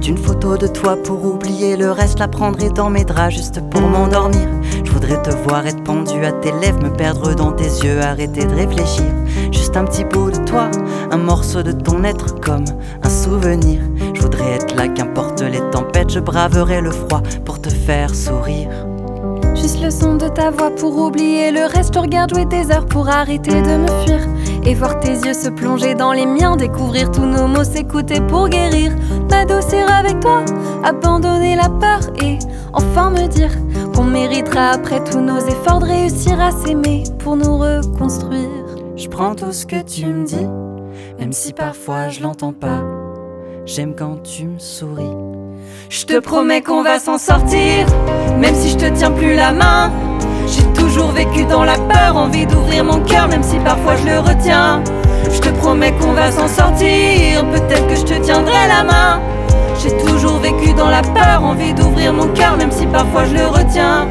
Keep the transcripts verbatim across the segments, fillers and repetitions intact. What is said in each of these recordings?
une photo de toi pour oublier le reste, la prendrai dans mes draps juste pour m'endormir. Je voudrais te voir être pendu à tes lèvres, me perdre dans tes yeux, arrêter de réfléchir. Juste un petit bout de toi, un morceau de ton être comme un souvenir. Je voudrais être là, qu'importe les tempêtes, je braverai le froid pour te faire sourire. Juste le son de ta voix pour oublier le reste. Je regarde jouer des heures pour arrêter de me fuir et voir tes yeux se plonger dans les miens, découvrir tous nos mots, s'écouter pour guérir, m'adoucir avec toi, abandonner la peur et enfin me dire qu'on méritera après tous nos efforts de réussir à s'aimer pour nous reconstruire. Je prends tout ce que tu me dis, même si parfois je l'entends pas. J'aime quand tu me souris. Je te promets qu'on va s'en sortir, même si je te tiens plus la main. J'ai toujours vécu dans la peur, envie d'ouvrir mon cœur, même si parfois je le retiens. Je te promets qu'on va s'en sortir, peut-être que je te tiendrai la main. J'ai toujours vécu dans la peur, envie d'ouvrir mon cœur, même si parfois je le retiens.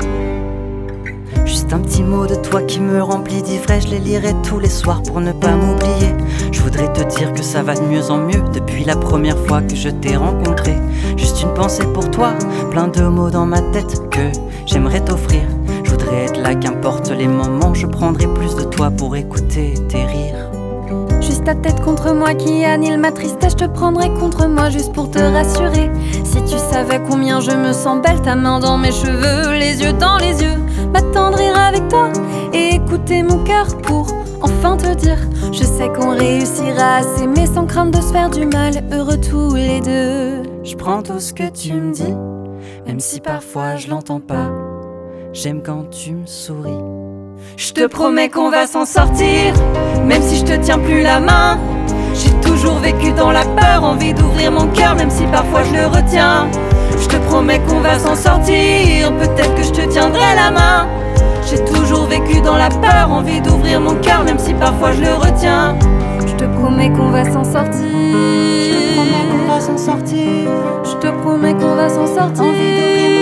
Juste un petit mot de toi qui me remplit d'ivresse, je les lirai tous les soirs pour ne pas m'oublier. Je voudrais te dire que ça va de mieux en mieux depuis la première fois que je t'ai rencontré. Juste une pensée pour toi, plein de mots dans ma tête que j'aimerais t'offrir. Je voudrais être là, qu'importe les moments, je prendrai plus de toi pour écouter tes rires. Juste ta tête contre moi qui annule ma tristesse, je te prendrai contre moi juste pour te rassurer. Si tu savais combien je me sens belle, ta main dans mes cheveux, les yeux dans les yeux, m'attendrir avec toi et écouter mon cœur pour enfin te dire, je sais qu'on réussira à s'aimer sans crainte de se faire du mal, heureux tous les deux. Je prends tout ce que tu me dis, même si parfois je l'entends pas. J'aime quand tu me souris. Je te promets qu'on va s'en sortir, même si je te tiens plus la main. J'ai toujours vécu dans la peur, envie d'ouvrir mon cœur, même si parfois je le retiens. Je te promets qu'on va s'en sortir, peut-être que je te tiendrai la main. J'ai toujours vécu dans la peur, envie d'ouvrir mon cœur, même si parfois je le retiens. Je te promets qu'on va s'en sortir. Je te promets qu'on va s'en sortir. Je te promets qu'on va s'en sortir. Envie d'ouvrir